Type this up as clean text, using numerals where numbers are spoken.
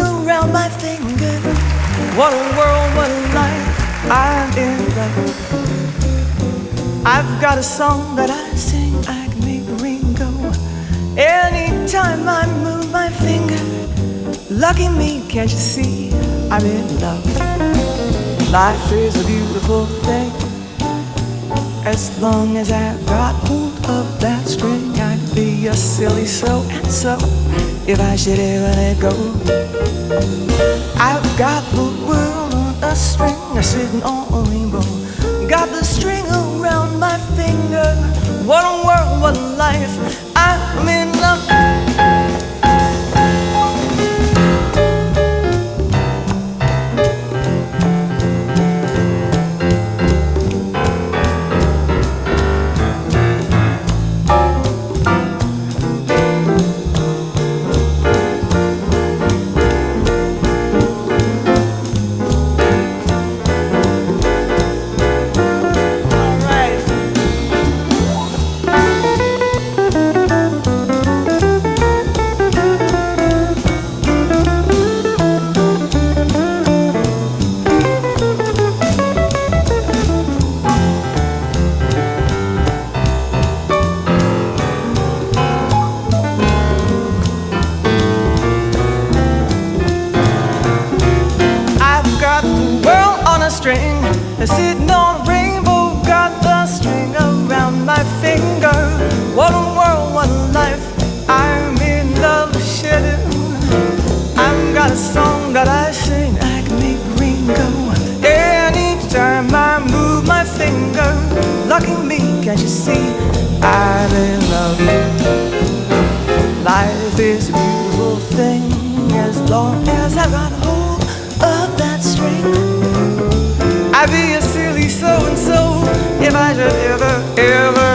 around my finger. What a world, what a life, I'm in love. I've got a song that I sing, I can make the ring go. Anytime I move my finger, lucky me, can't you see, I'm in love. Life is a beautiful thing. As long as I've got hold of that string, I could be a silly so and so if I should ever let go. I've got the world on a string, sitting on a rainbow. Got the string around my finger. What a world, what a life, I'm in love. String, sitting on a rainbow, got the string around my finger. What a world, what a life, I'm in love, shit. I've got a song that I sing, I can make the ring go. Anytime I move my finger, lucky me, can't you see, I'm in love. Life is a beautiful thing, as long as I got hold of that string. I'd be a silly so-and-so if I should ever